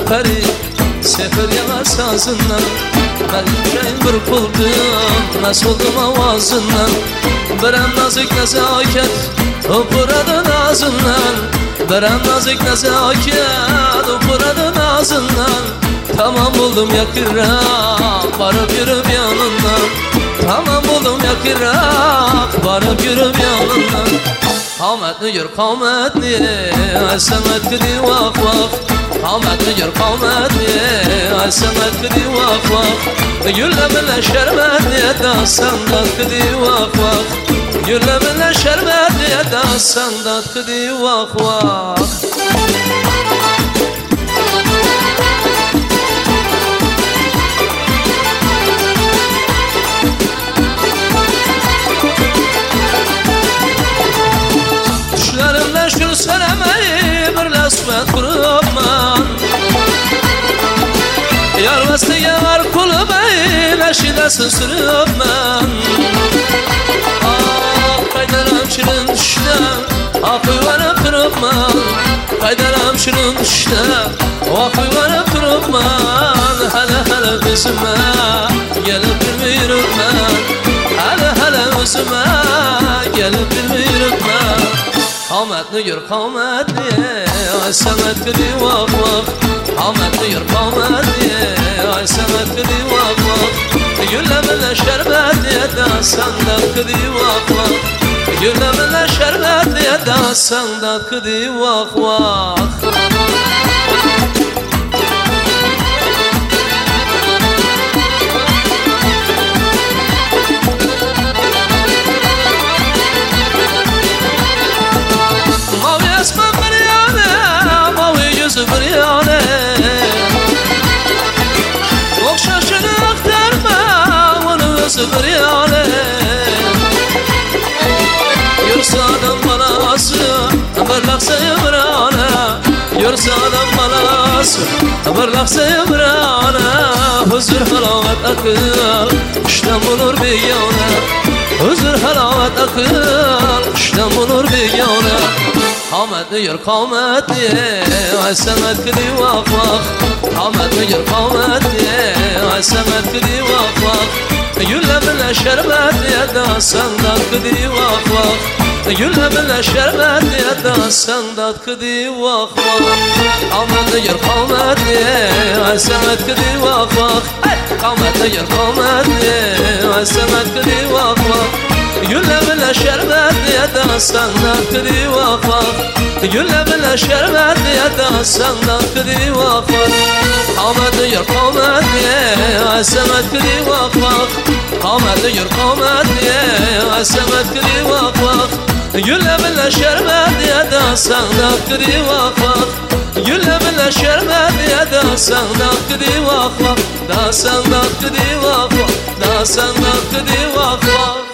peri sefer yana sazından. Ben şeyin bir kuldum nasıl oldum avazından. Berem nazik nezaket Upuradın ağzından. Berem nazik nezaket Upuradın ağzından. Tamam buldum yakırak varıp yürüp yanından. Tamam buldum yakırak varıp yürüp yanından. Kametli yür kametli Esemet kedi vak vak. Kametli yür kametli Esemet kedi vak vak. Güllemle şerbetli Dastandat kedi vak vak. Güllemle şerbetli Dastandat kedi vak vak. Düşlerimden şunu söylemeyi bir lasmet kurupman. Yar vestiye var kulübeyi neşidesi sürüpmen. Kaydaram şirin düşte akı varıp durupman. Kaydaram şirin düşte akı varıp durupman. Hele hele üzüme gelip bilmirupman. Hele hele üzüme gelip bilmirupman. Kametli yür kametli Esemet kedi vak vak. Kametli yür kametli Esemet kedi vak vak. Güllemle şerbetli Dastandat kedi vak vak. Güllemle şerbetli Dastandat kedi vak vak. Biryane okşaşını aktarma onu özü biryane. Yürse adam bana asın bırlaksa yıbrane. Yürse adam bana asın bırlaksa yıbrane. Huzur halavet akıl işten bulur bir yana. Huzur halavet akıl işten bulur bir yana. Kametli yür kametli Esemet kedi vak vak. Kametli yür kametli Esemet kedi vak vak. Güllemle şerbetli Dastandat kedi vak vak. Güllemle şerbetli Dastandat kedi vak vak. Kametli yür kametli Esemet kedi vak vak. Kametli yür kametli Esemet kedi vak vak. Güllemle şerbetli Dastandat kedi vak vak. Güllemle şerbetli Dastandat kedi vak vak. Kametli yür kametli Esemet kedi vak vak. Kametli yür kametli Esemet kedi vak vak. Güllemle şerbetli Dastandat kedi vak vak. Güllemle şerbetli Dastandat kedi vak vak. Dastandat kedi vak vak. Dastandat kedi vak vak.